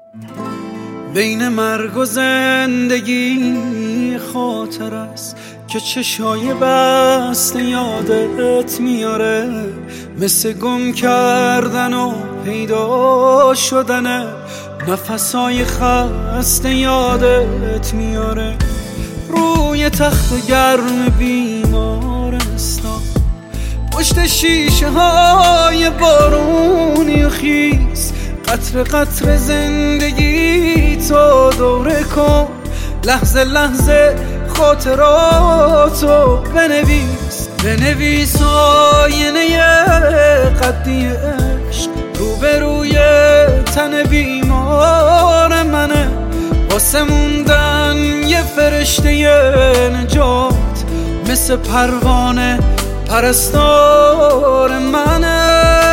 بین مرگ و زندگی خاطر است که چشای بسته یادت میاره، مثل گم کردن و پیدا شدن نفسای خسته یادت میاره. روی تخت گرم بیمارستان، پشت شیشه های بارونی و خیس، قطر قطر زندگی تو دوره کن، لحظه لحظه خاطراتو بنویس آینه قدی عشق روبروی تن بیمار منه، واسه موندن یه فرشته نجات، مثل پروانه پرستار منه.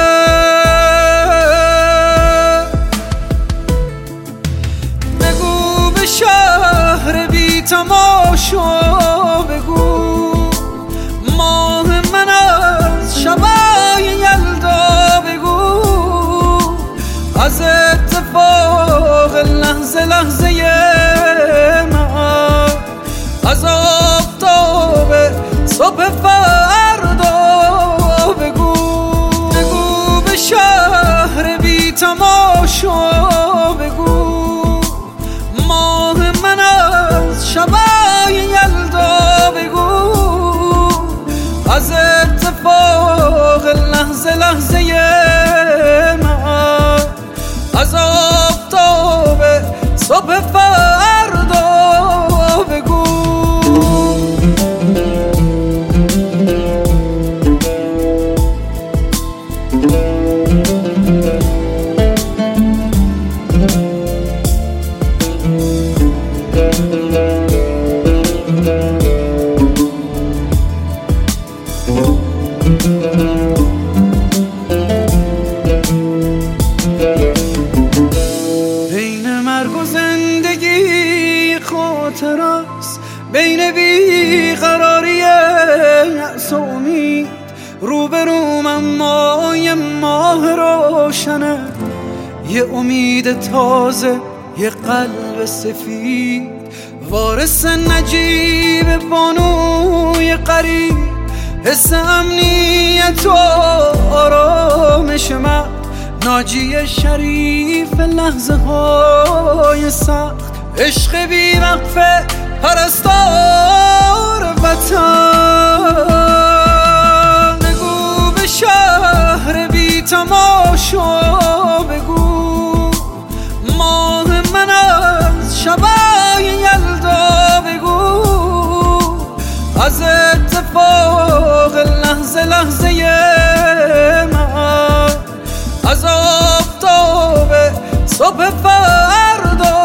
بگو به شهر بی تماشا، بگو ماه من از شبای یلدا، بگو از اتفاق لحظه لحظه من، از آفتاب صبح فردا، بگو به شهر بی تماشا، بگو ماه من از شبای یلدا، بگو از اتفاق لحظه لحظه من، از آفتاب صبح فردا، بگو. بین مرگ و زندگی خاطر است، بین بیقراری یأس و امید، روبروم اما یه ماه روشنه، یه امید تازه، یه قلب سفید، وارث نجیب بانوی قریب، حس امنیت و آرامش من، ناجی شریف لحظه های سخت، عشق بی وقفه پرستار وطن. بگو به شهر بی تماشا، بگو ماه من از شبای یلدا، بگو از اتفاق لحظه لحظه من، از آفتاب صبح فردا،